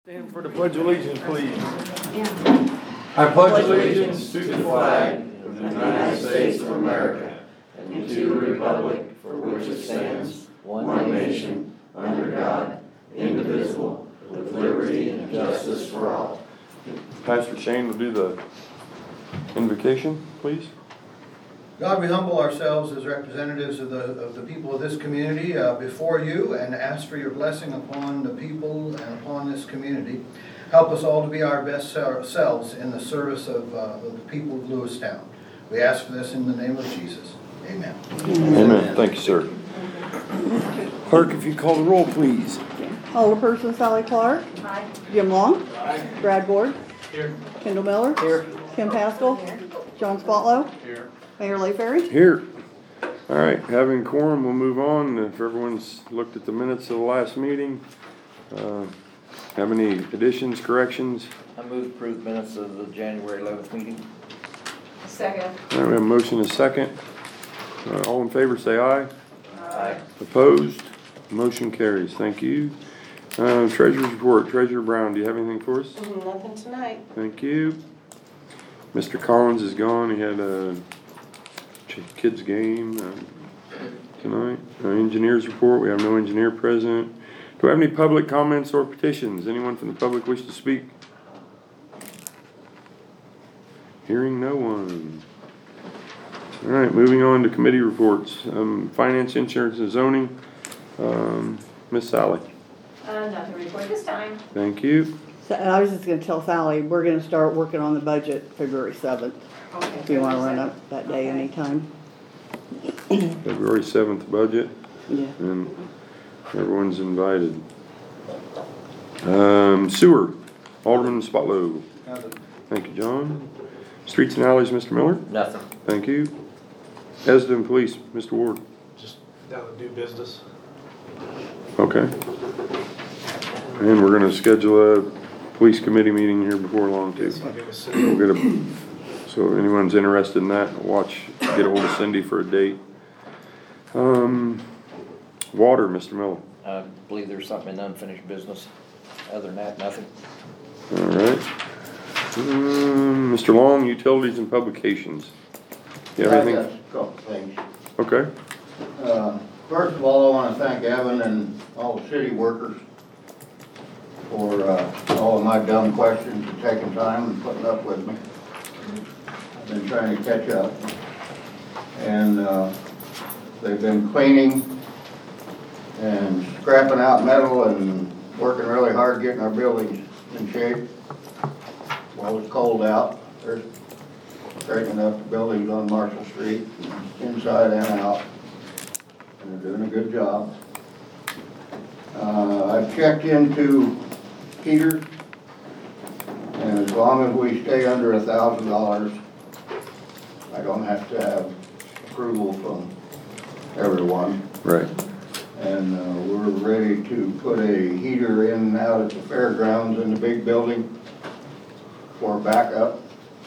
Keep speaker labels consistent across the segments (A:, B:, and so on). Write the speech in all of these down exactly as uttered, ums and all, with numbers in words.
A: Stand for the Pledge of Allegiance, please.
B: I pledge allegiance to the flag of the United States of America and to the republic for which it stands, one nation, under God, indivisible, with liberty and justice for all.
A: Pastor Shane will do the invocation, please.
C: God, we humble ourselves as representatives of the, of the people of this community uh, before you and ask for your blessing upon the people and upon this community. Help us all to be our best selves in the service of, uh, of the people of Lewistown. We ask for this in the name of Jesus. Amen.
A: Amen. Amen. Thank you, sir. Clerk, if you call the roll, please.
D: Alderperson Sally Clark.
E: Aye.
D: Jim Long.
B: Aye.
D: Brad Ward.
B: Here.
D: Kendall Miller.
B: Here.
D: Kim Pascal.
E: Here.
D: John Spotlow.
B: Here.
D: Mayor Layferry.
A: Here. All right, having quorum, we'll move on. If everyone's looked at the minutes of the last meeting, uh, have any additions, corrections?
F: I move approved minutes of the January eleventh meeting.
E: Second.
A: All right, we have a motion and a second. Uh, all in favor, say aye.
F: Aye.
A: Opposed? Motion carries. Thank you. Uh, Treasurer's report. Treasurer Brown, do you have anything for us?
E: Nothing tonight.
A: Thank you. Mister Collins is gone. He had a kids game uh, tonight. Uh, engineers report. We have no engineer present. Do we have any public comments or petitions? Anyone from the public wish to speak? Hearing no one. All right, moving on to committee reports. Um, Finance, Insurance, and Zoning. Um, Miss Sally.
E: Uh, nothing to report this time.
A: Thank you.
D: So, and I was just going to tell Sally we're going to start working on the budget February seventh.
E: Okay.
D: If you want to run up that day
E: Okay.
D: anytime.
A: February seventh budget.
D: Yeah.
A: And everyone's invited. Um, sewer, Alderman Spotlow. Thank you, John. Streets and alleys, Mister Miller.
F: Nothing.
A: Thank you. ESDA and police, Mister Ward.
B: Just down to do business.
A: Okay. And we're gonna schedule a police committee meeting here before long too. We'll get a, so anyone's interested in that, watch, get a hold of Cindy for a date. Um, water, Mister Miller.
F: I believe there's something in unfinished business. Other than that, nothing.
A: All right. Um, Mister Long, utilities and publications. You have
G: I
A: anything?
G: got a couple things.
A: Okay.
G: Uh, First of all, I want to thank Evan and all the city workers for uh, all of my dumb questions and taking time and putting up with me. I've been trying to catch up. And uh, they've been cleaning and scrapping out metal and working really hard getting our buildings in shape. While it's cold out, they're straightening up the buildings on Marshall Street, inside and out. And they're doing a good job. Uh, I've checked into heaters, and as long as we stay under a thousand dollars, I don't have to have approval from everyone.
A: Right.
G: And uh, we're ready to put a heater in out at the fairgrounds in the big building for backup.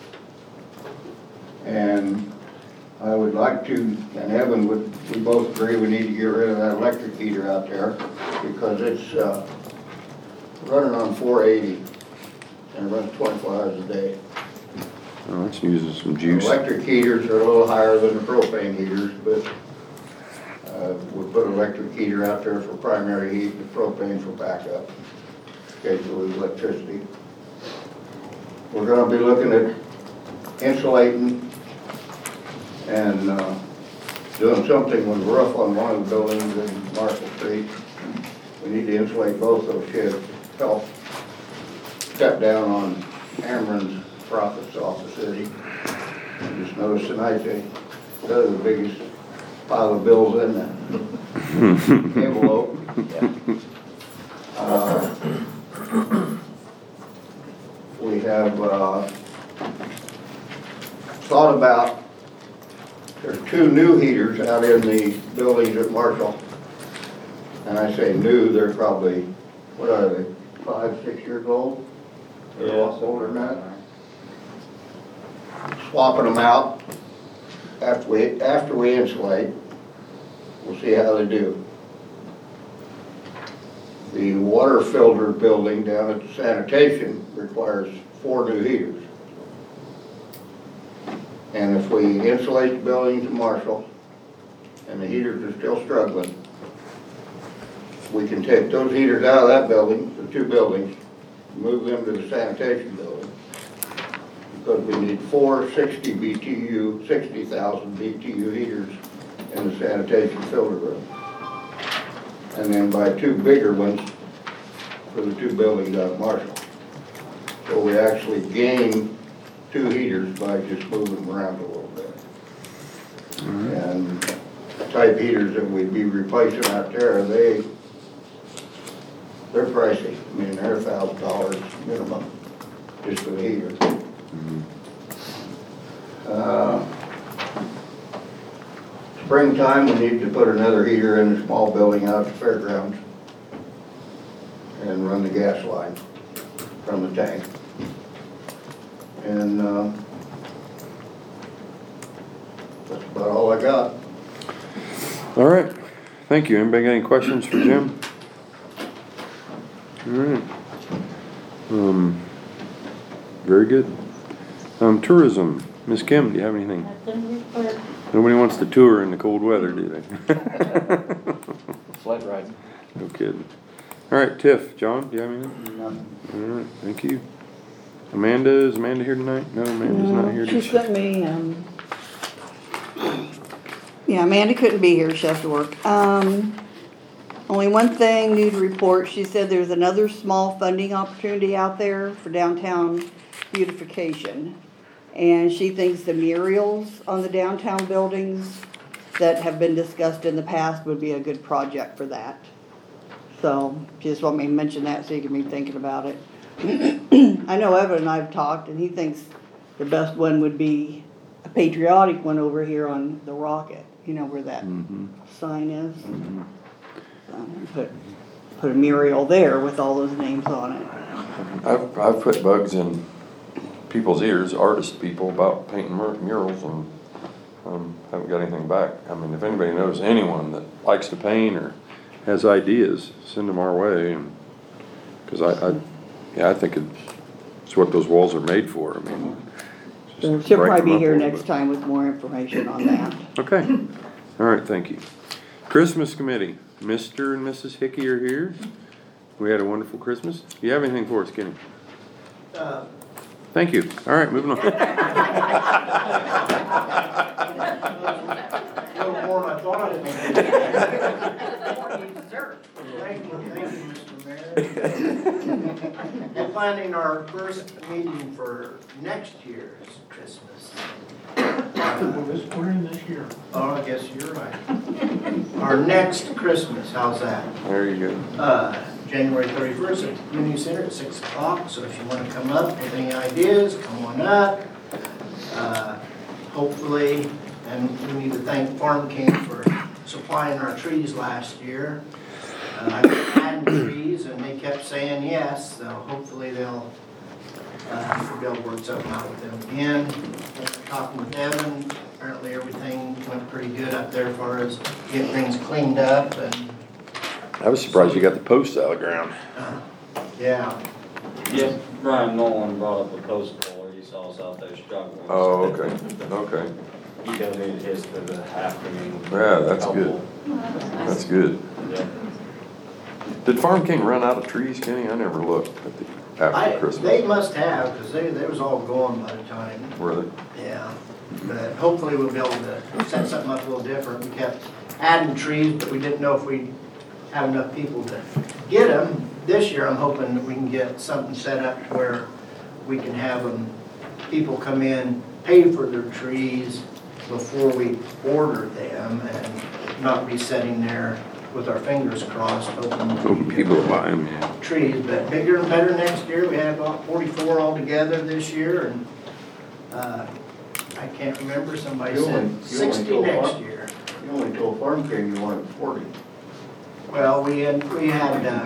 G: And I would like to, and Evan would, we both agree we need to get rid of that electric heater out there because it's uh, running on four eighty and it runs twenty-four hours a day.
A: Oh, that's using some juice.
G: Electric heaters are a little higher than the propane heaters, but uh, we put an electric heater out there for primary heat and propane for backup in case we lose electricity. We're going to be looking at insulating and uh, doing something with the roof on one of the buildings in Marshall Street. We need to insulate both those sheds to help cut down on Amron's profits off the city. I just noticed tonight they they're the biggest pile of bills in the envelope. Uh, we have uh, thought about, there's two new heaters out in the buildings at Marshall. And I say new, they're probably, what are they, five, six years old? They're a lot older than that. Swapping them out after we, after we insulate. We'll see how they do. The The water filter building down at the sanitation requires four new heaters. And if we insulate the buildings in Marshall, and the heaters are still struggling, we can take those heaters out of that building, the two buildings, move them to the sanitation building. Because we need four sixty B T U, sixty thousand B T U heaters in the sanitation filter room. And then buy two bigger ones for the two buildings out of Marshall. So we actually gain two heaters by just moving them around a little bit. And the type heaters that we'd be replacing out there, they, they're pricey. I mean, they're a thousand dollars minimum just for the heater. Uh, Springtime, we need to put another heater in the small building out at the fairgrounds and run the gas line from the tank. And uh, that's about all I got.
A: All right, thank you. Anybody got any questions for Jim? All right. Um, very good. Um, tourism, Miss Kim, do you have anything? Nobody wants to tour in the cold weather, do they?
F: Sled riding.
A: No kidding. All right, Tiff, John, do you have anything?
G: Nothing.
A: All right, thank you. Amanda, is Amanda here tonight? No, Amanda's not here.
D: She
A: Did she?
D: sent me, um, yeah, Amanda couldn't be here, she has to work. Um, only one thing new to report, she said there's another small funding opportunity out there for downtown beautification. And she thinks the murals on the downtown buildings that have been discussed in the past would be a good project for that. So, she just want me to mention that so you can be thinking about it. I know Evan and I've talked, and he thinks the best one would be a patriotic one over here on the Rocket, you know where that
A: Mhm.
D: sign is.
A: Mhm.
D: Um, Put, put a mural there with all those names on it.
H: I've, I've put bugs in people's ears, artist people, about painting mur- murals, and um, haven't got anything back. I mean, if anybody knows anyone that likes to paint or
A: Has ideas, send them our way, and, cause I, I, yeah, I think it's what those walls are made for, I mean.
D: So
A: just
D: she'll
A: brighten
D: probably
A: them
D: be
A: up a
D: here
A: little
D: next
A: bit.
D: time with more information on that.
A: Okay, all right, thank you. Christmas committee, Mister and Missus Hickey are here. We had a wonderful Christmas. Do you have anything for us, Kenny?
C: Uh,
A: Thank you. All right, moving on.
C: A little more than I thought I'd make. Thank you, thank you, Mister Mayor. We're planning our first meeting for next year's Christmas.
I: We're in this year.
C: Oh, I guess you're right. Our next Christmas, how's that?
A: There you go.
C: Uh, January thirty-first at the community center at six o'clock, so if you want to come up with any ideas, come on up. Uh, Hopefully, and we need to thank Farm King for supplying our trees last year. Uh, I had trees and they kept saying yes, so hopefully they'll, uh, we'll be able to work something out with them again. Talking with Evan, apparently everything went pretty good up there as far as getting things cleaned up and,
A: I was surprised you got the posts out of the ground.
C: uh, yeah.
B: Yes, Brian Nolan brought up a post boy, he saw us out there struggling.
H: Oh, okay, okay.
B: He donated his to the afternoon.
H: Yeah, that's good. That's good.
B: Yeah.
H: Did Farm King run out of trees, Kenny? I never looked at the, after
C: I,
H: Christmas.
C: they must have, because they, they was all gone by the time.
H: Were they?
C: Yeah, but hopefully we'll be able to set something up a little different. We kept adding trees, but we didn't know if we'd have enough people to get them. This year, I'm hoping that we can get something set up to where we can have them, people come in, pay for their trees before we order them and not be sitting there with our fingers crossed hoping
A: Hoping people will buy them.
C: trees, but bigger and better next year. We had about forty-four altogether this year, and uh, I can't remember, somebody
G: You only-
C: said
G: you only
C: sixty
G: told
C: next
G: what?
C: year.
G: You only told Farm King you wanted forty.
C: Well, we had, we had, uh,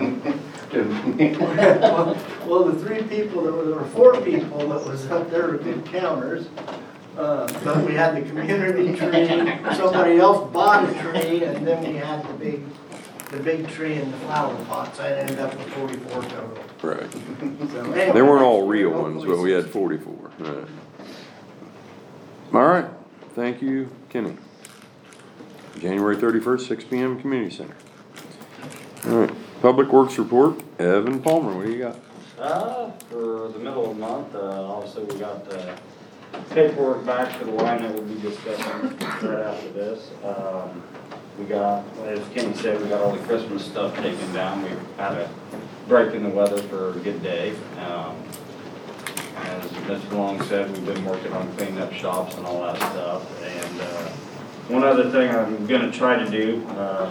C: well, the three people, that were there were four people that was up there were good counters. Uh, But we had the community tree, somebody else bought a tree, and then we had the big
J: the big tree and the flower pots, I ended up with forty-four total.
A: Right.
J: So anyway,
A: They weren't all real ones,
J: hopefully
A: but we had forty-four. Right. All right, thank you, Kenny. January thirty-first, six P M, Community Center. All right, Public Works Report, Evan Palmer, what do you got?
K: Uh, for the middle of the month, uh, obviously we got the paperwork back for the line that we'll be discussing right after this. Um, we got, as Kenny said, we got all the Christmas stuff taken down. We had a break in the weather for a good day. Um, as Mister Long said, we've been working on cleaning up shops and all that stuff. And, uh, one other thing I'm gonna try to do, um,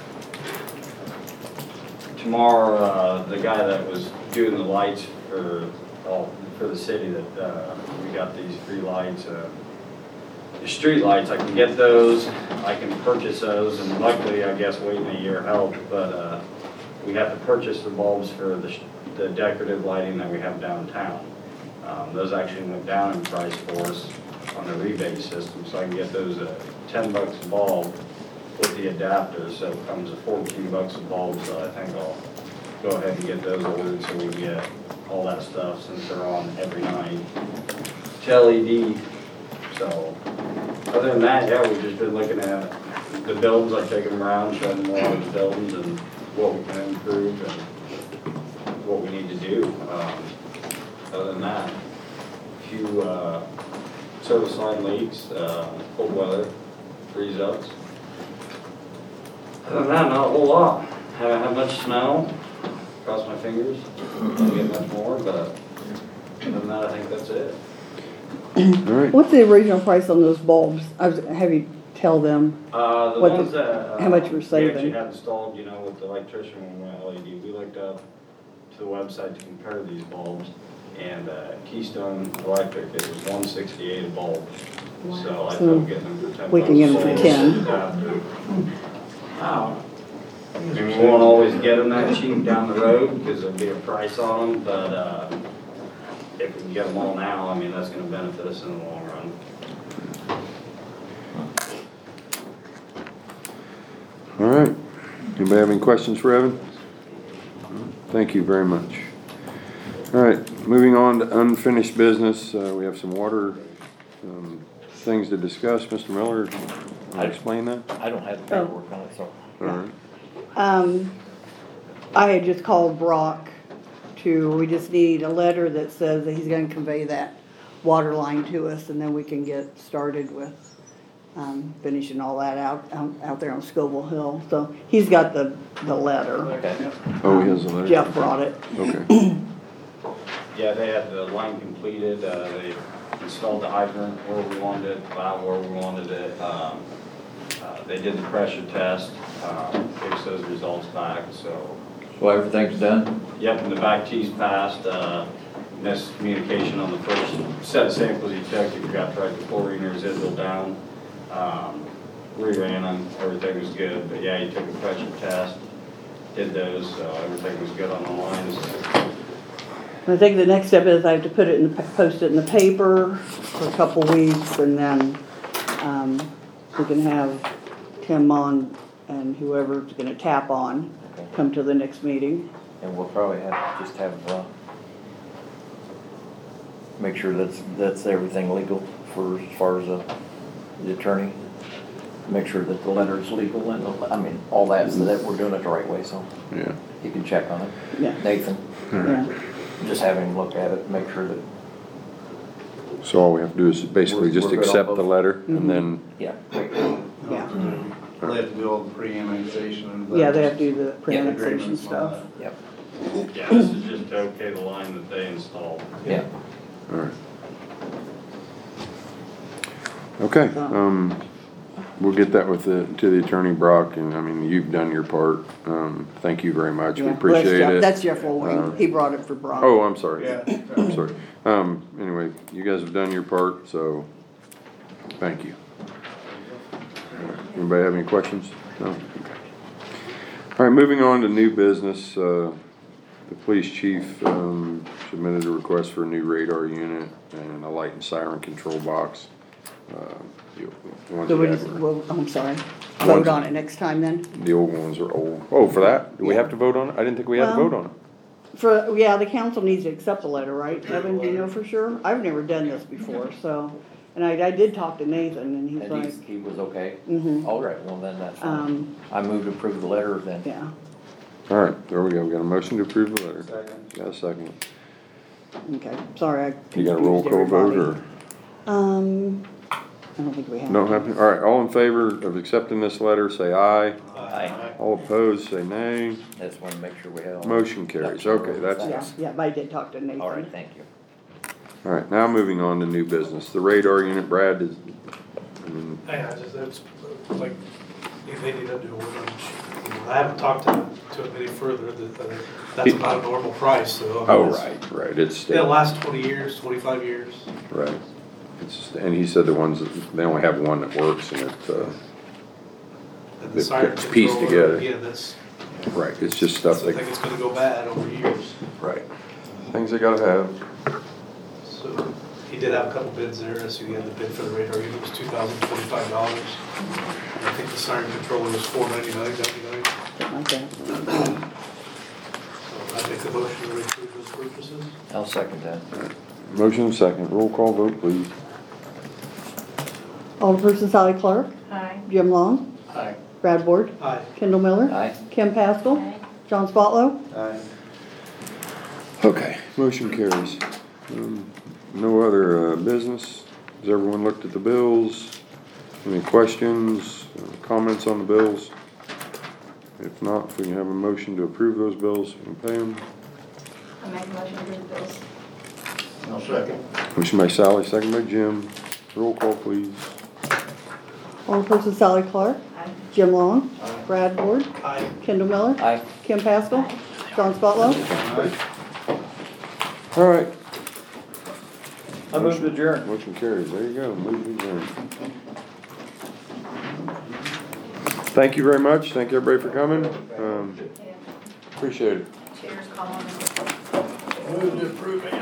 K: tomorrow, uh, the guy that was doing the lights for, all, for the city that, uh, we got these free lights, uh, the street lights, I can get those, I can purchase those, and luckily, I guess, waiting a year helped, but, uh, we have to purchase the bulbs for the, the decorative lighting that we have downtown. Um, those actually went down in price for us on the rebate system, so I can get those at ten bucks a bulb with the adapter, so it comes to fourteen bucks a bulb, so I think I'll go ahead and get those ordered so we get all that stuff since they're on every night to L E D. So, other than that, yeah, we've just been looking at the buildings, like taking them around, showing them all the buildings and what we can improve and what we need to do. Um, other than that, a few uh, service line leaks, uh, cold weather, freeze ups. Other than that, not a whole lot. Haven't had much snow. Cross my fingers. Don't get much more, but other than that, I think that's it.
A: All right.
D: What's the original price on those bulbs? I was, have you tell them?
K: Uh, the
D: What
K: ones
D: the-
K: that uh,
D: how much we're
K: we
D: saving?
K: actually had installed, you know, with the electrician when we went L E D. We looked up to the website to compare these bulbs, and uh, Keystone Electric, it was one sixty-eight a bulb. So I
D: So
K: thought getting them for ten.
D: we can get them for
K: bucks.
D: ten.
K: Wow. I mean, we won't always get them that cheap down the road because there'll be a price on them, but uh, if we can get them all now, I mean, that's going to benefit us in the long run.
A: All right. Anybody have any questions for Evan? Thank you very much. All right, moving on to unfinished business. Uh, we have some water um, things to discuss. Mister Miller, want to explain that?
F: I don't have the paperwork on it, so.
A: All right.
D: Um, I had just called Brock to, we just need a letter that says that he's gonna convey that water line to us, and then we can get started with, um, finishing all that out, out, out there on Scoville Hill. So he's got the, the letter.
F: Okay.
A: Oh, he has a letter?
D: Jeff brought it.
A: Okay.
K: Yeah, they had the line completed, uh, they installed the hydrant where we wanted it, valve where we wanted it. Um, uh, They did the pressure test, um, fixed those results back, so.
F: So everything's done?
K: Yep, and the back tee's passed, uh, miscommunication on the first set of samples you took, you forgot to write the chlorine or residual down. Um, Reran them, everything was good, but yeah, you took a pressure test, did those, so everything was good on the lines.
D: I think the next step is I have to put it in, the post it in the paper for a couple weeks, and then, um, we can have Tim on and whoever's gonna tap on, come to the next meeting.
F: And we'll probably have, just have, uh, make sure that's, that's everything legal for, as far as, uh, the attorney. Make sure that the letter is legal and, I mean, all that, so that we're doing it the right way, so.
A: Yeah.
F: He can check on it.
D: Yeah.
F: Nathan,
D: Yeah.
F: just have him look at it, make sure that,
A: So all we have to do is basically
F: We're-
A: just
F: we're good on
A: accept
F: both.
A: the letter
D: Mhm.
A: and then,
F: yeah.
D: Yeah,
B: They have to do all the pre-annexation.
D: yeah, they have to do the
B: Yeah,
D: pre-annexation
B: agreements and all
D: stuff.
F: Yep.
K: Yeah, this is just to okay the line that they installed.
F: Yeah.
A: all right. Okay, um, we'll get that with the, to the attorney Brock, and I mean, you've done your part. Um, thank you very much. We
D: Yeah, well, that's
A: appreciate
D: Jeff-
A: it.
D: That's Jeff Woolwing.
A: Uh,
D: He brought it for Brock.
A: Oh, I'm sorry.
B: Yeah.
A: I'm sorry. Um, anyway, you guys have done your part, so thank you. Anybody have any questions? No? Okay. All right, moving on to new business. Uh, the police chief, um, submitted a request for a new radar unit and a light and siren control box. Uh, you- you want
D: So
A: to
D: we
A: add
D: just,
A: one?
D: well, I'm sorry. vote on it next time then?
A: The old ones are old. Oh, for that? Do we
D: Yeah.
A: have to vote on it? I didn't think we had to
D: Well-
A: vote on it.
D: For, yeah, the council needs to accept the letter, right? Evan, do you know for sure? I've never done this before, so, and I, I did talk to Nathan and he's
F: And
D: like,
F: he's, he was okay?
D: mm-hmm,
F: All right, well then that's fine.
D: um,
F: I move to approve the letter then.
D: yeah.
A: All right, there we go. We got a motion to approve the letter. Got a second.
D: Okay, sorry, I
A: You got a roll
D: confused
A: call vote
D: everybody.
A: or
D: Um, I don't think we have.
A: don't have to? All right, all in favor of accepting this letter, say aye.
F: Aye.
A: All opposed, say nay.
F: Just wanna make sure we have. all-
A: Motion carries. Okay, that's,
D: Yeah, yeah, but I did talk to Nathan.
F: All right, thank you.
A: all right, now moving on to new business. The radar unit, Brad, is, I mean,
I: Yeah, just, it's like, if they need to do it, I haven't talked to, to it any further, that, uh, that's about a normal price, so. I mean,
A: oh,
I: it's-
A: right, right, it's,
I: It'll last twenty years, twenty-five years.
A: right. It's, and he said the ones, that they only have one that works and it, uh,
I: And
A: It
I: the siren
A: gets pieced
I: controller,
A: together.
I: Yeah, that's,
A: right, it's just
I: I
A: stuff
I: think
A: that,
I: it's gonna go bad over years.
A: right. Things they gotta have.
I: So he did have a couple bids there, so he had the bid for the radar unit was two thousand twenty-five dollars. I think the siren controller was four ninety-nine, ninety-nine.
D: Something like that.
I: So I make the motion to approve those purchases.
F: I'll second that.
A: Motion second, roll call vote, please.
D: Alderperson Sally Clark,
E: Aye.
D: Jim Long,
J: Aye.
D: Brad Ward,
I: Aye.
D: Kendall Miller,
F: Aye.
D: Kim Pascal,
E: Aye.
D: John Spotlow.
J: Aye.
A: Okay, motion carries. Um, No other uh, business. Has everyone looked at the bills? Any questions, uh, comments on the bills? If not, if we can have a motion to approve those bills and pay them.
E: I make a motion to approve the bills.
G: I'll second.
A: Motion by Sally, second by Jim. Roll call, please.
D: Alderperson Sally Clark,
E: Aye.
D: Jim Long,
J: Aye.
D: Brad Ward,
I: Aye.
D: Kendall Miller,
F: Aye.
D: Kim Pascal, John Spotlow.
A: All right.
F: I move to adjourn.
A: Motion carries. There you go. Move to adjourn. Thank you very much. Thank everybody for coming. Um,
E: Yeah.
A: appreciate it.
E: Cheers, Colin.
J: Move to approve it.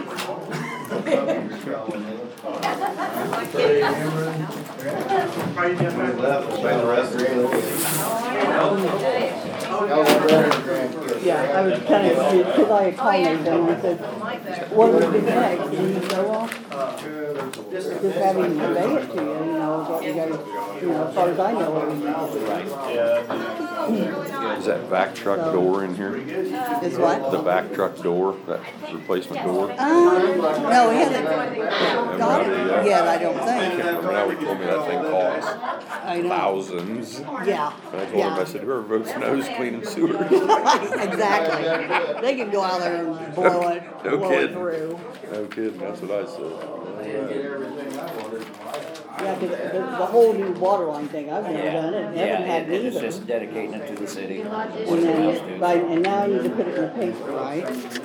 D: Yeah, I was kind of confused, because I had called Nathan and I said, what would be next? And he said, well, just having to convey it to you, you know, what you guys, you know, as far as I know, what we need to
A: Is that vac truck door in here?
D: do. Is what?
A: The vac truck door, that replacement door?
D: Um, no, he hasn't got it yet, I don't
A: I
D: think.
A: can't remember now, he told me that thing cost
D: I know.
A: thousands.
D: Yeah,
A: And I told him, I
D: yeah.
A: said, whoever votes no is cleaning sewers.
D: Exactly. They can go out there and blow it,
A: No
D: blow it
A: kidding.
D: through.
A: No kidding, that's what I said.
D: Yeah, because the, the whole new water line thing, I've never done it,
F: Yeah,
D: haven't had
F: it- it's
D: either.
F: just dedicating it to the city.
D: And then, by, and now you need to put it in the paper, right?